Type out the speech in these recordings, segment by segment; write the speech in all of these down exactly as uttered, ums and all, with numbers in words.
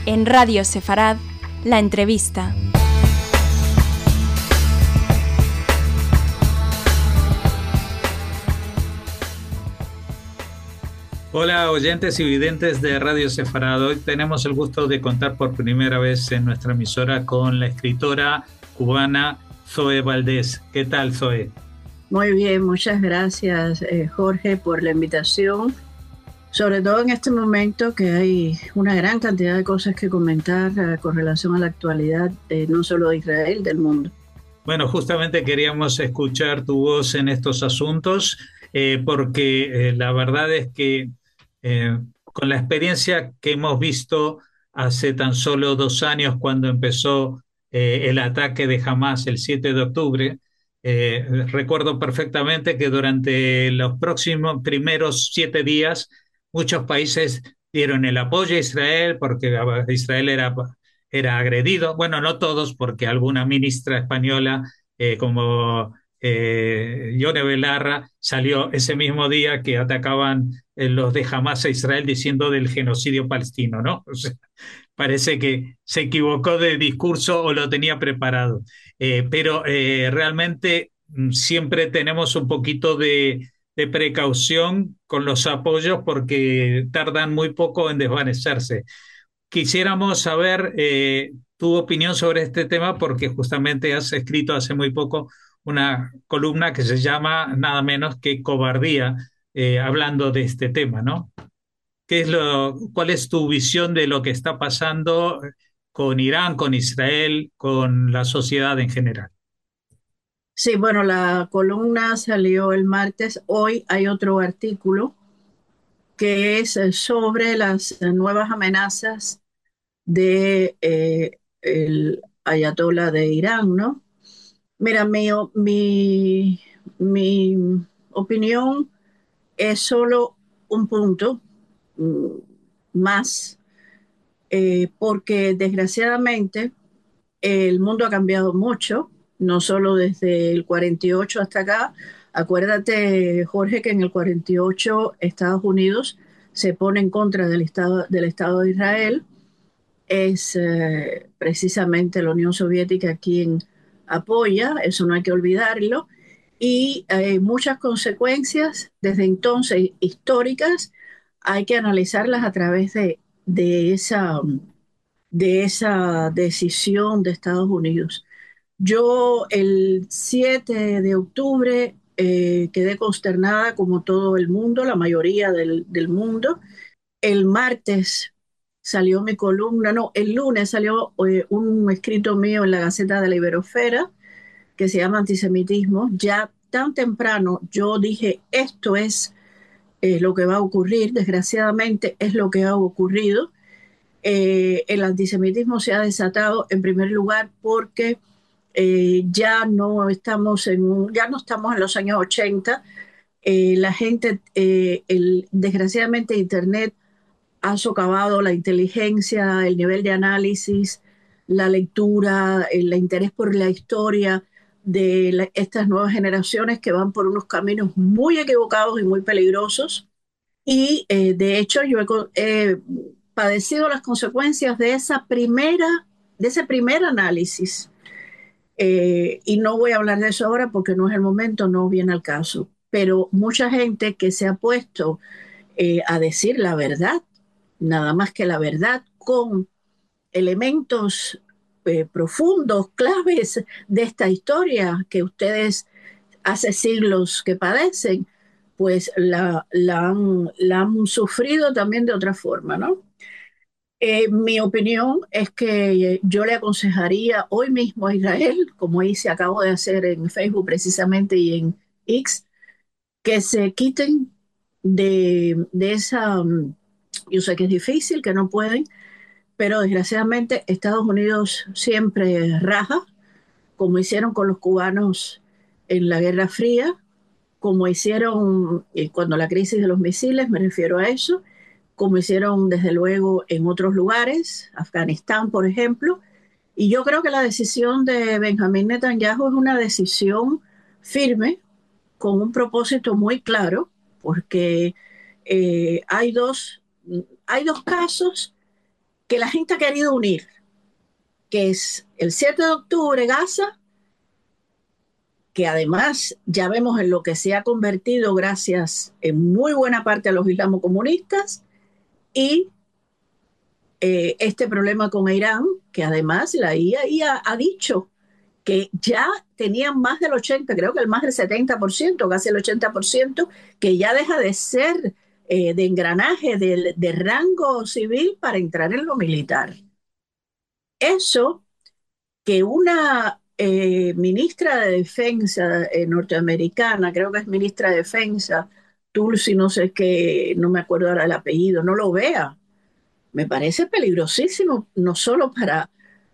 En Radio Sefarad, la entrevista. Hola oyentes y videntes de Radio Sefarad. Hoy tenemos el gusto de contar por primera vez en nuestra emisora con la escritora cubana Zoe Valdés. ¿Qué tal, Zoe? Muy bien, muchas gracias, eh, Jorge, por la invitación. Sobre todo en este momento que hay una gran cantidad de cosas que comentar eh, con relación a la actualidad, eh, no solo de Israel, del mundo. Bueno, justamente queríamos escuchar tu voz en estos asuntos eh, porque eh, la verdad es que eh, con la experiencia que hemos visto hace tan solo dos años cuando empezó eh, el ataque de Hamás el siete de octubre, eh, recuerdo perfectamente que durante los próximos primeros siete días muchos países dieron el apoyo a Israel porque Israel era, era agredido. Bueno, no todos, porque alguna ministra española eh, como eh, Yone Belarra salió ese mismo día que atacaban eh, los de Hamas a Israel diciendo del genocidio palestino, ¿no? O sea, parece que se equivocó de discurso o lo tenía preparado. Eh, pero eh, realmente mm, siempre tenemos un poquito de, de precaución con los apoyos porque tardan muy poco en desvanecerse. Quisiéramos saber eh, tu opinión sobre este tema porque justamente has escrito hace muy poco una columna que se llama nada menos que Cobardía, eh, hablando de este tema, ¿no? ¿Qué es lo, cuál es tu visión de lo que está pasando con Irán, con Israel, con la sociedad en general? Sí, bueno, la columna salió el martes. Hoy hay otro artículo que es eh, sobre las eh, nuevas amenazas de eh, el ayatollah de Irán, ¿no? Mira, mi, o- mi, mi opinión es solo un punto mm, más, eh, porque desgraciadamente el mundo ha cambiado mucho, no solo desde el cuarenta y ocho hasta acá. Acuérdate, Jorge, que en el cuarenta y ocho Estados Unidos se pone en contra del Estado, del Estado de Israel. Es eh, precisamente la Unión Soviética quien apoya, eso no hay que olvidarlo, y hay muchas consecuencias desde entonces históricas, hay que analizarlas a través de, de esa, de esa decisión de Estados Unidos. Yo el siete de octubre eh, quedé consternada como todo el mundo, la mayoría del, del mundo. El martes salió mi columna, no, el lunes salió eh, un escrito mío en la Gaceta de la Iberosfera que se llama Antisemitismo. Ya tan temprano yo dije, esto es eh, lo que va a ocurrir, desgraciadamente es lo que ha ocurrido. Eh, el antisemitismo se ha desatado en primer lugar porque eh, ya no estamos en un- ya no estamos en los años ochenta. Eh, la gente, eh, el, desgraciadamente Internet ha socavado la inteligencia, el nivel de análisis, la lectura, el interés por la historia de la- estas nuevas generaciones que van por unos caminos muy equivocados y muy peligrosos. Y eh, de hecho yo he, co- he padecido las consecuencias de esa primera, de ese primer análisis. Eh, y no voy a hablar de eso ahora porque no es el momento, no viene al caso. Pero mucha gente que se ha puesto eh, a decir la verdad, nada más que la verdad, con elementos eh, profundos, claves de esta historia que ustedes hace siglos que padecen, pues la, la han, la han sufrido también de otra forma, ¿no? Eh, mi opinión es que yo le aconsejaría hoy mismo a Israel, como hice, acabo de hacer en Facebook precisamente y en X, que se quiten de, de esa, mm, yo sé que es difícil, que no pueden, pero desgraciadamente Estados Unidos siempre raja, como hicieron con los cubanos en la Guerra Fría, como hicieron eh, cuando la crisis de los misiles, me refiero a eso, como hicieron desde luego en otros lugares, Afganistán, por ejemplo. Y yo creo que la decisión de Benjamín Netanyahu es una decisión firme, con un propósito muy claro, porque eh, hay dos, hay dos casos que la gente ha querido unir, que es el siete de octubre Gaza, que además ya vemos en lo que se ha convertido gracias en muy buena parte a los islamocomunistas, y eh, este problema con Irán, que además la I A I ha, ha dicho que ya tenían más del ochenta, creo que el más del setenta por ciento, casi el ochenta por ciento, que ya deja de ser eh, de engranaje de, de rango civil para entrar en lo militar. Eso que una eh, ministra de Defensa eh, norteamericana, creo que es ministra de Defensa, Tulsi, no sé qué, no me acuerdo ahora el apellido, no lo vea, me parece peligrosísimo, no solo para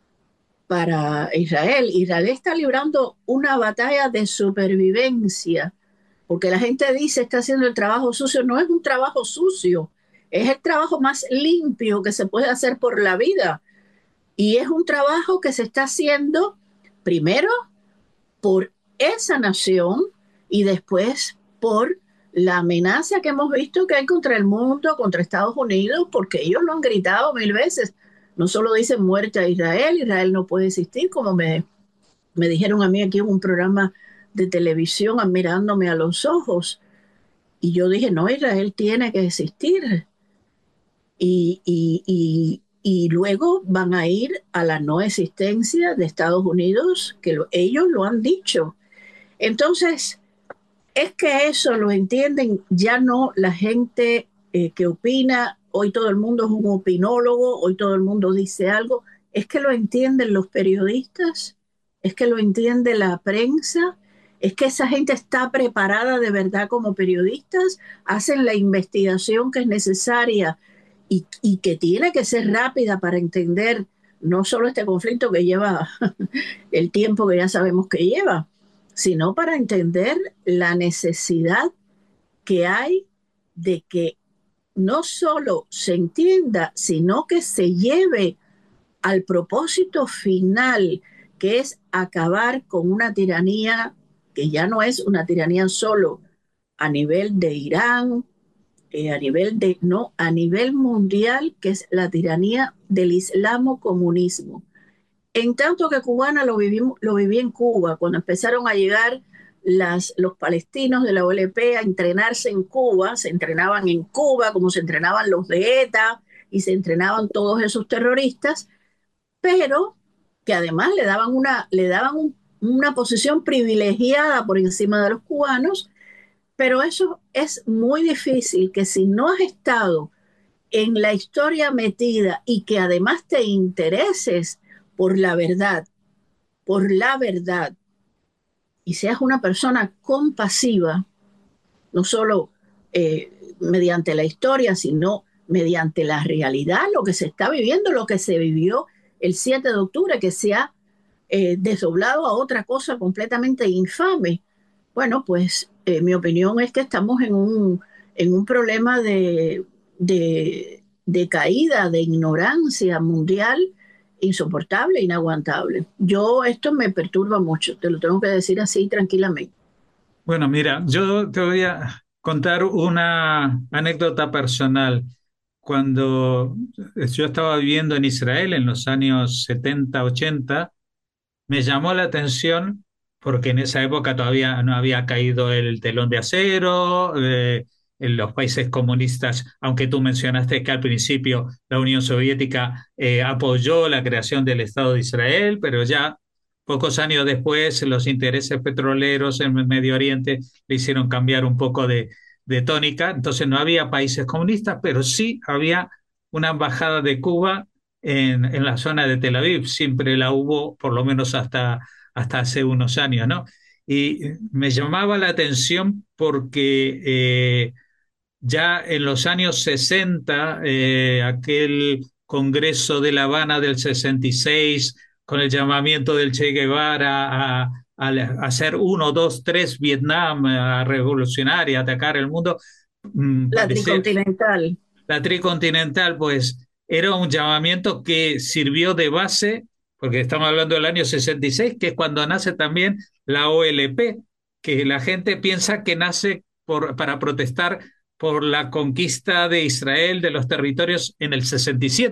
para Israel. Israel está librando una batalla de supervivencia, porque la gente dice está haciendo el trabajo sucio. No es un trabajo sucio, es el trabajo más limpio que se puede hacer por la vida. Y es un trabajo que se está haciendo primero por esa nación y después por la amenaza que hemos visto que hay contra el mundo, contra Estados Unidos, porque ellos lo han gritado mil veces. No solo dicen muerte a Israel, Israel no puede existir, como me, me dijeron a mí aquí en un programa de televisión, mirándome a los ojos. Y yo dije, no, Israel tiene que existir. Y, y, y, y luego van a ir a la no existencia de Estados Unidos, que lo, ellos lo han dicho. Entonces, es que eso lo entienden ya no la gente eh, que opina, hoy todo el mundo es un opinólogo, hoy todo el mundo dice algo, es que lo entienden los periodistas, es que lo entiende la prensa, es que esa gente está preparada de verdad como periodistas, hacen la investigación que es necesaria y, y que tiene que ser rápida para entender no solo este conflicto que lleva el tiempo que ya sabemos que lleva, sino para entender la necesidad que hay de que no solo se entienda, sino que se lleve al propósito final, que es acabar con una tiranía que ya no es una tiranía solo a nivel de Irán, eh, a nivel de, no, a nivel mundial, que es la tiranía del islamo-comunismo. En tanto que cubana lo, vivimos, lo viví en Cuba, cuando empezaron a llegar las, los palestinos de la O L P a entrenarse en Cuba, se entrenaban en Cuba como se entrenaban los de ETA y se entrenaban todos esos terroristas, pero que además le daban una, le daban un, una posición privilegiada por encima de los cubanos, pero eso es muy difícil, que si no has estado en la historia metida y que además te intereses por la verdad, por la verdad, y seas una persona compasiva, no solo eh, mediante la historia, sino mediante la realidad, lo que se está viviendo, lo que se vivió el siete de octubre, que se ha eh, desdoblado a otra cosa completamente infame. Bueno, pues eh, mi opinión es que estamos en un, en un problema de, de, de caída, de ignorancia mundial insoportable, inaguantable. Yo, esto me perturba mucho, te lo tengo que decir así tranquilamente. Bueno, mira, yo te voy a contar una anécdota personal. Cuando yo estaba viviendo en Israel en los años setenta, ochenta, me llamó la atención porque en esa época todavía no había caído el telón de acero, eh, en los países comunistas, aunque tú mencionaste que al principio la Unión Soviética eh, apoyó la creación del Estado de Israel, pero ya pocos años después los intereses petroleros en el Medio Oriente le hicieron cambiar un poco de, de tónica. Entonces no había países comunistas, pero sí había una embajada de Cuba en, en la zona de Tel Aviv. Siempre la hubo, por lo menos hasta, hasta hace unos años, ¿no? Y me llamaba la atención porque eh, ya en los años sesenta, eh, aquel Congreso de La Habana del sesenta y seis, con el llamamiento del Che Guevara a, a, a hacer uno, dos, tres Vietnam, a revolucionar y atacar el mundo, mm, La parecía, tricontinental. la tricontinental, pues era un llamamiento que sirvió de base, porque estamos hablando del año sesenta y seis, que es cuando nace también la O L P, que la gente piensa que nace por, para protestar por la conquista de Israel de los territorios en el sesenta y siete,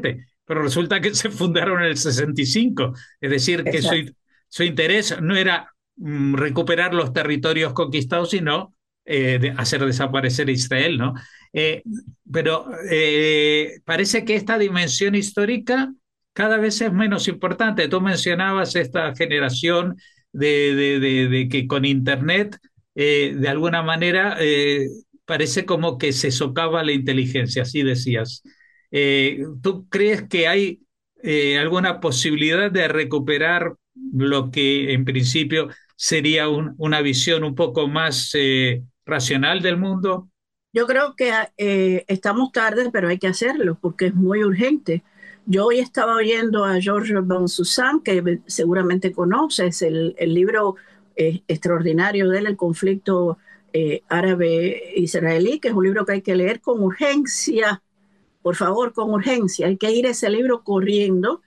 pero resulta que se fundaron en el sesenta y cinco, es decir, que su, Exacto. su interés no era mm, recuperar los territorios conquistados, sino eh, de hacer desaparecer a Israel, ¿no? Eh, pero eh, parece que esta dimensión histórica cada vez es menos importante. Tú mencionabas esta generación de, de, de, de que con Internet, eh, de alguna manera, eh, parece como que se socava la inteligencia, así decías. Eh, ¿tú crees que hay eh, alguna posibilidad de recuperar lo que en principio sería un, una visión un poco más eh, racional del mundo? Yo creo que eh, estamos tarde, pero hay que hacerlo porque es muy urgente. Yo hoy estaba oyendo a George Van Susan, que seguramente conoces, el, el libro eh, extraordinario de él, El conflicto eh, árabe-israelí, que es un libro que hay que leer con urgencia, por favor, con urgencia. Hay que ir a ese libro corriendo.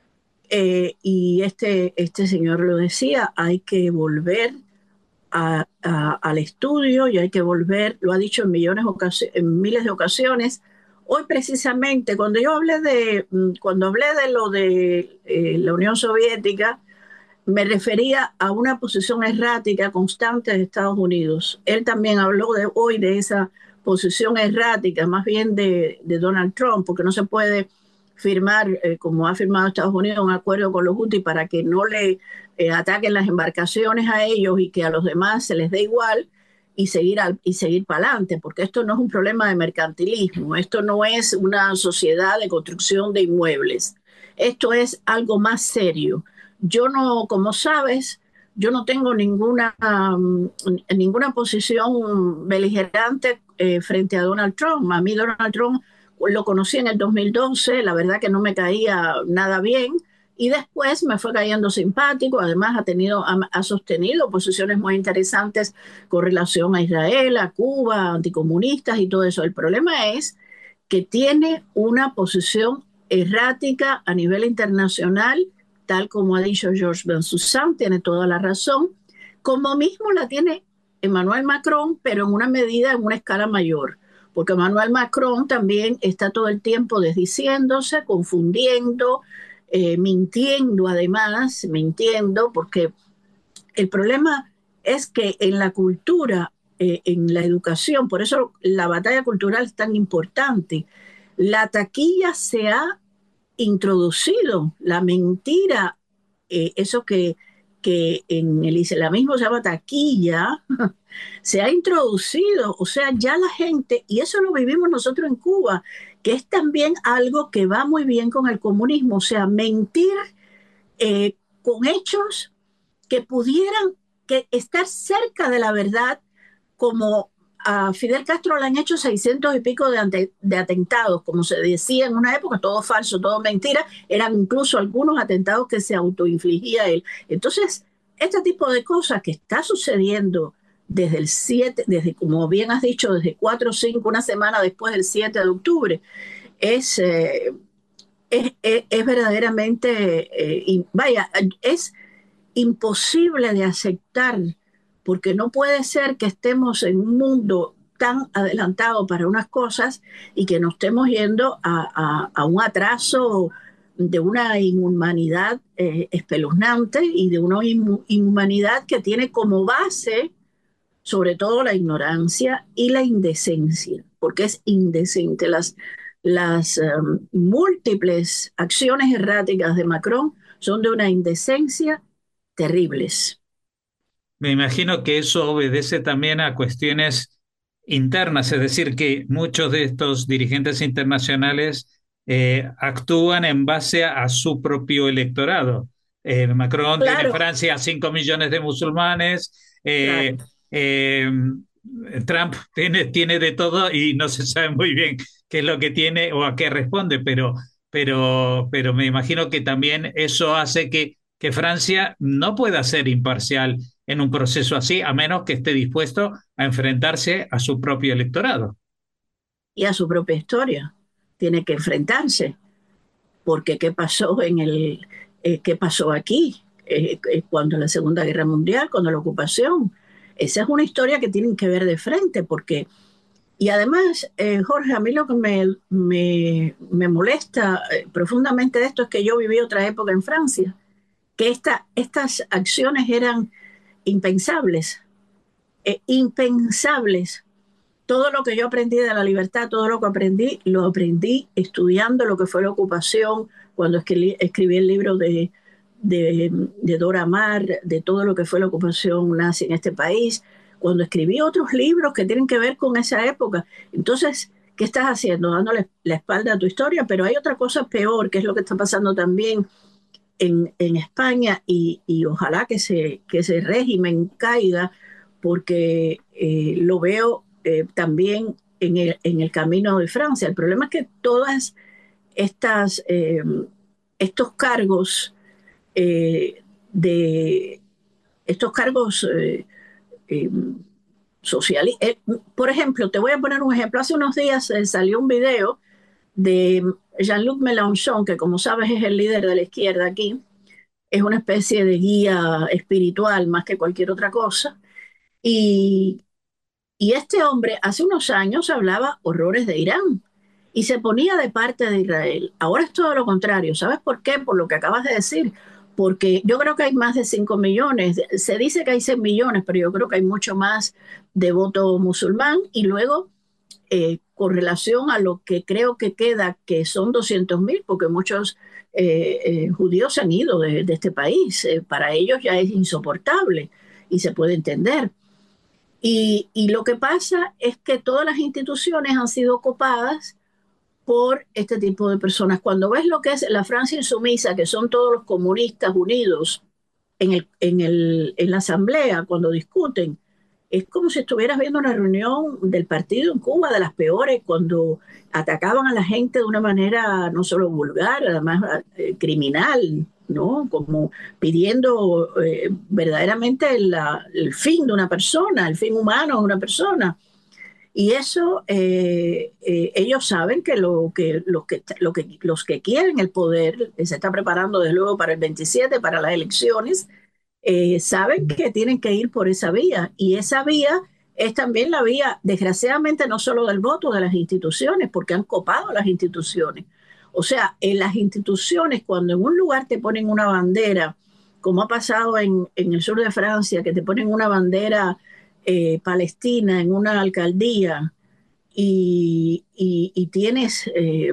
Eh, y este, este señor lo decía, hay que volver a, a, al estudio y hay que volver, lo ha dicho en, millones en miles de ocasiones. Hoy precisamente, cuando yo hablé de, cuando hablé de lo de eh, la Unión Soviética, me refería a una posición errática constante de Estados Unidos. Él también habló de, hoy de esa posición errática, más bien de, de Donald Trump, porque no se puede firmar, eh, como ha firmado Estados Unidos, un acuerdo con los Houthis para que no le eh, ataquen las embarcaciones a ellos y que a los demás se les dé igual y seguir, al, y seguir para adelante, porque esto no es un problema de mercantilismo, esto no es una sociedad de construcción de inmuebles, esto es algo más serio. Yo no, como sabes, yo no tengo ninguna, um, ninguna posición beligerante eh, frente a Donald Trump. A mí Donald Trump lo conocí en el dos mil doce, la verdad que no me caía nada bien y después me fue cayendo simpático, además ha, tenido, ha, ha sostenido posiciones muy interesantes con relación a Israel, a Cuba, anticomunistas y todo eso. El problema es que tiene una posición errática a nivel internacional, tal como ha dicho George Bensusan, tiene toda la razón, como mismo la tiene Emmanuel Macron, pero en una medida, en una escala mayor, porque Emmanuel Macron también está todo el tiempo desdiciéndose, confundiendo, eh, mintiendo además, mintiendo, porque el problema es que en la cultura, eh, en la educación, por eso la batalla cultural es tan importante, la taquilla se ha introducido, la mentira, eh, eso que, que en el islamismo se llama taquilla, se ha introducido, o sea, ya la gente, y eso lo vivimos nosotros en Cuba, que es también algo que va muy bien con el comunismo, o sea, mentir eh, con hechos que pudieran que estar cerca de la verdad, como a Fidel Castro le han hecho seiscientos y pico de, ante, de atentados, como se decía en una época, todo falso, todo mentira, eran incluso algunos atentados que se autoinfligía él. Entonces, este tipo de cosas que está sucediendo desde el siete, desde, como bien has dicho, desde cuatro o cinco, una semana después del siete de octubre, es, eh, es, es, es, verdaderamente, eh, y vaya, es imposible de aceptar, porque no puede ser que estemos en un mundo tan adelantado para unas cosas y que nos estemos yendo a, a, a un atraso de una inhumanidad eh, espeluznante y de una inhumanidad que tiene como base sobre todo la ignorancia y la indecencia, porque es indecente. Las, las um, múltiples acciones erráticas de Macron son de una indecencia terribles. Me imagino que eso obedece también a cuestiones internas, es decir, que muchos de estos dirigentes internacionales eh, actúan en base a, a su propio electorado. Eh, Macron tiene en Claro, Francia cinco millones de musulmanes, claro. eh, eh, Trump tiene, tiene de todo y no se sabe muy bien qué es lo que tiene o a qué responde, pero, pero, pero me imagino que también eso hace que, que Francia no pueda ser imparcial en un proceso así, a menos que esté dispuesto a enfrentarse a su propio electorado. Y a su propia historia. Tiene que enfrentarse, porque ¿qué pasó en el, eh, qué pasó aquí? Eh, eh, cuando la Segunda Guerra Mundial, cuando la ocupación. Esa es una historia que tienen que ver de frente, porque Y además, eh, Jorge, a mí lo que me, me, me molesta eh, profundamente de esto es que yo viví otra época en Francia, que esta, estas acciones eran impensables, eh, impensables. Todo lo que yo aprendí de la libertad, todo lo que aprendí, lo aprendí estudiando lo que fue la ocupación, cuando escribí, escribí el libro de, de, de Dora Maar, de todo lo que fue la ocupación nazi en este país, cuando escribí otros libros que tienen que ver con esa época. Entonces, ¿qué estás haciendo? Dándole la espalda a tu historia, pero hay otra cosa peor, que es lo que está pasando también en, en España y, y ojalá que, se, que ese régimen caiga, porque eh, lo veo eh, también en el, en el camino de Francia. El problema es que todas estas, eh, estos cargos eh, de estos cargos eh, eh, sociales. Eh, por ejemplo, te voy a poner un ejemplo. Hace unos días eh, salió un video de Jean-Luc Mélenchon, que como sabes es el líder de la izquierda aquí, es una especie de guía espiritual más que cualquier otra cosa. Y, y este hombre hace unos años hablaba horrores de Irán y se ponía de parte de Israel. Ahora es todo lo contrario. ¿Sabes por qué? Por lo que acabas de decir. Porque yo creo que hay más de cinco millones. Se dice que hay seis millones, pero yo creo que hay mucho más de voto musulmán. Y luego, eh, con relación a lo que creo que queda, que son doscientos mil, porque muchos eh, eh, judíos se han ido de, de este país. Eh, para ellos ya es insoportable y se puede entender. Y, y lo que pasa es que todas las instituciones han sido copadas por este tipo de personas. Cuando ves lo que es la Francia insumisa, que son todos los comunistas unidos en, el, en, el, en la asamblea, cuando discuten, es como si estuvieras viendo una reunión del partido en Cuba, de las peores, cuando atacaban a la gente de una manera no solo vulgar, además eh, criminal, ¿no? Como pidiendo eh, verdaderamente la, el fin de una persona, el fin humano de una persona. Y eso, eh, eh, ellos saben que, lo, que, los que, lo que los que quieren el poder, se está preparando desde luego para el veintisiete, para las elecciones, eh, saben que tienen que ir por esa vía. Y esa vía es también la vía, desgraciadamente, no solo del voto, de las instituciones, porque han copado las instituciones. O sea, en las instituciones, cuando en un lugar te ponen una bandera, como ha pasado en, en el sur de Francia, que te ponen una bandera eh, palestina en una alcaldía y, y, y tienes... Eh,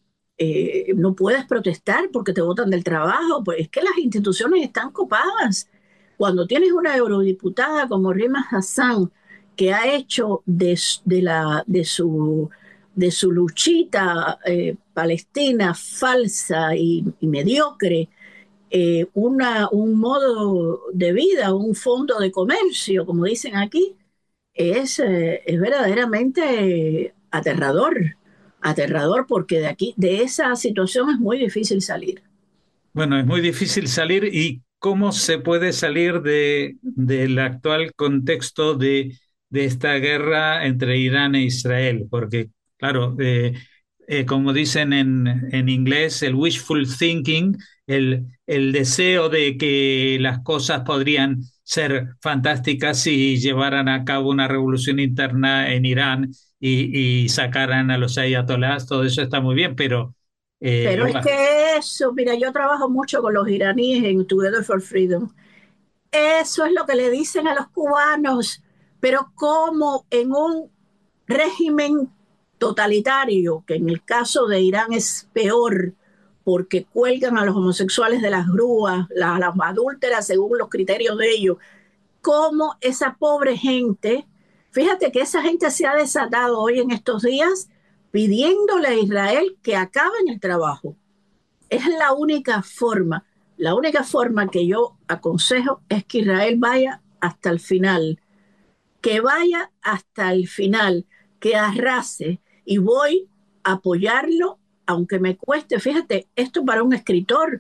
eh, no puedes protestar porque te botan del trabajo, pues es que las instituciones están copadas. Cuando tienes una eurodiputada como Rima Hassan, que ha hecho de, de, la, de, su, de su luchita eh, palestina falsa y, y mediocre, eh, una, un modo de vida, un fondo de comercio, como dicen aquí, es, eh, es verdaderamente aterrador, aterrador porque de aquí, de esa situación es muy difícil salir. Bueno, es muy difícil salir y cómo se puede salir de, del actual contexto de, de esta guerra entre Irán e Israel, porque claro, eh, eh, como dicen en, en inglés, el wishful thinking, el, el deseo de que las cosas podrían ser fantásticas si llevaran a cabo una revolución interna en Irán y, y sacaran a los ayatolás, todo eso está muy bien, pero eh, Pero es bueno, que eso, mira, yo trabajo mucho con los iraníes en Together for Freedom. Eso es lo que le dicen a los cubanos, pero como en un régimen totalitario, que en el caso de Irán es peor, porque cuelgan a los homosexuales de las grúas, las, las adúlteras según los criterios de ellos, como esa pobre gente, fíjate que esa gente se ha desatado hoy en estos días pidiéndole a Israel que acaben el trabajo. Es la única forma, la única forma que yo aconsejo es que Israel vaya hasta el final, que vaya hasta el final, que arrase y voy a apoyarlo, aunque me cueste. Fíjate, esto para un escritor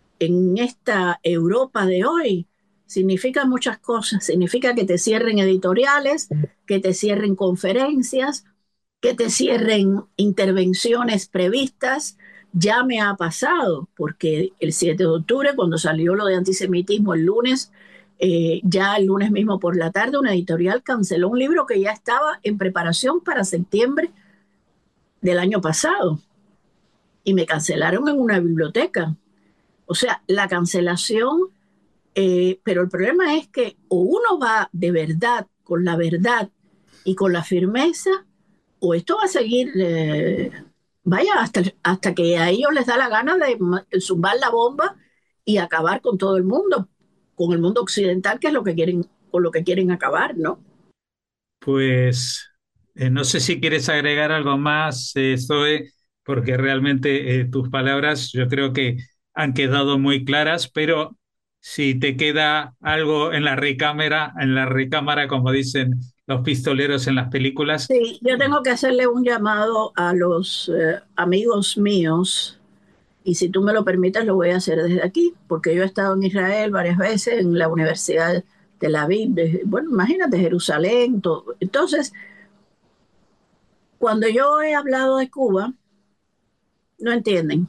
en esta Europa de hoy significa muchas cosas. Significa que te cierren editoriales, que te cierren conferencias, que te cierren intervenciones previstas. Ya me ha pasado, porque el siete de octubre, cuando salió lo de antisemitismo el lunes, Eh, ya el lunes mismo por la tarde una editorial canceló un libro que ya estaba en preparación para septiembre del año pasado y me cancelaron en una biblioteca. O sea, la cancelación, eh, pero el problema es que o uno va de verdad, con la verdad y con la firmeza, o esto va a seguir, eh, vaya, hasta, hasta que a ellos les da la gana de zumbar la bomba y acabar con todo el mundo, con el mundo occidental, que es lo que quieren, con lo que quieren acabar, ¿no? Pues eh, no sé si quieres agregar algo más, eh, Zoe, porque realmente eh, tus palabras yo creo que han quedado muy claras, pero si te queda algo en la recámara, en la recámara, como dicen los pistoleros en las películas. Sí, yo tengo que hacerle un llamado a los eh, amigos míos, y si tú me lo permites, lo voy a hacer desde aquí, porque yo he estado en Israel varias veces, en la Universidad de Tel Aviv, de, bueno, imagínate, Jerusalén, todo. Entonces, cuando yo he hablado de Cuba, no entienden.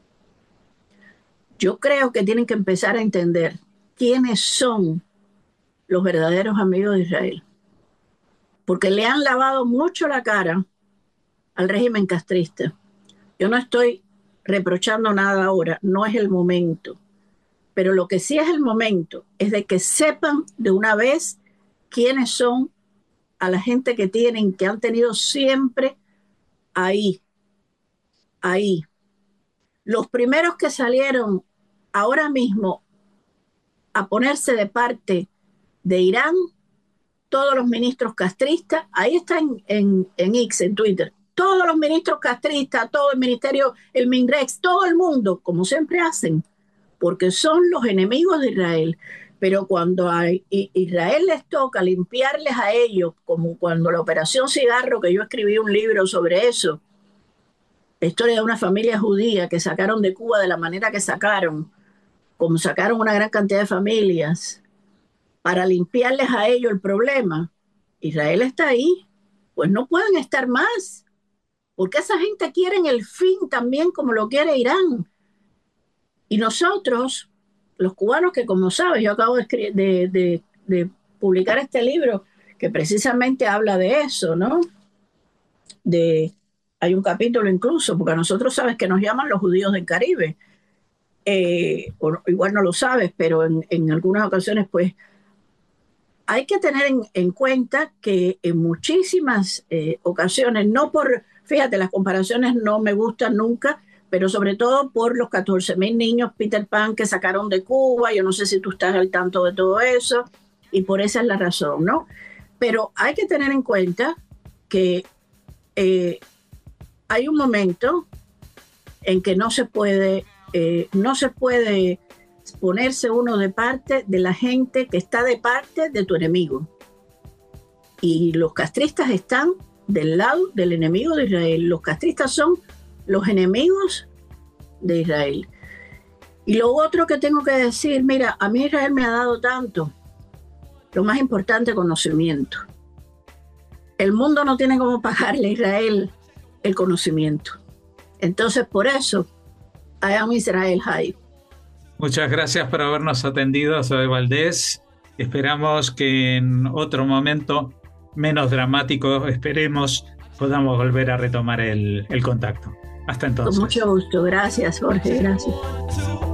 Yo creo que tienen que empezar a entender quiénes son los verdaderos amigos de Israel, porque le han lavado mucho la cara al régimen castrista. Yo no estoy reprochando nada ahora, no es el momento, pero lo que sí es el momento es de que sepan de una vez quiénes son a la gente que tienen, que han tenido siempre ahí, ahí. Los primeros que salieron ahora mismo a ponerse de parte de Irán, todos los ministros castristas, ahí está en, en, en X, en Twitter, todos los ministros castristas, todo el ministerio, el Minrex, todo el mundo, como siempre hacen, porque son los enemigos de Israel. Pero cuando a Israel les toca limpiarles a ellos, como cuando la Operación Cigarro, que yo escribí un libro sobre eso, la historia de una familia judía que sacaron de Cuba de la manera que sacaron, como sacaron una gran cantidad de familias, para limpiarles a ellos el problema, Israel está ahí, pues no pueden estar más, porque esa gente quiere el fin también como lo quiere Irán. Y nosotros, los cubanos, que como sabes, yo acabo de, de, de, de publicar este libro que precisamente habla de eso, ¿no? De, hay un capítulo incluso, porque a nosotros sabes que nos llaman los judíos del Caribe, eh, o, igual no lo sabes, pero en, en algunas ocasiones pues hay que tener en, en cuenta que en muchísimas eh, ocasiones, no por, fíjate, las comparaciones no me gustan nunca, pero sobre todo por los catorce mil niños Peter Pan que sacaron de Cuba, yo no sé si tú estás al tanto de todo eso, y por esa es la razón, ¿no? Pero hay que tener en cuenta que eh, hay un momento en que no se puede, eh, no se puede ponerse uno de parte de la gente que está de parte de tu enemigo. Y los castristas están del lado del enemigo de Israel. Los castristas son los enemigos de Israel. Y lo otro que tengo que decir, mira, a mí Israel me ha dado tanto. Lo más importante, conocimiento. El mundo no tiene cómo pagarle a Israel el conocimiento. Entonces, por eso, I am Israel High. Muchas gracias por habernos atendido, Zoe Valdés. Esperamos que en otro momento menos dramático, esperemos, podamos volver a retomar el, el contacto. Hasta entonces. Con mucho gusto. Gracias, Jorge. Gracias.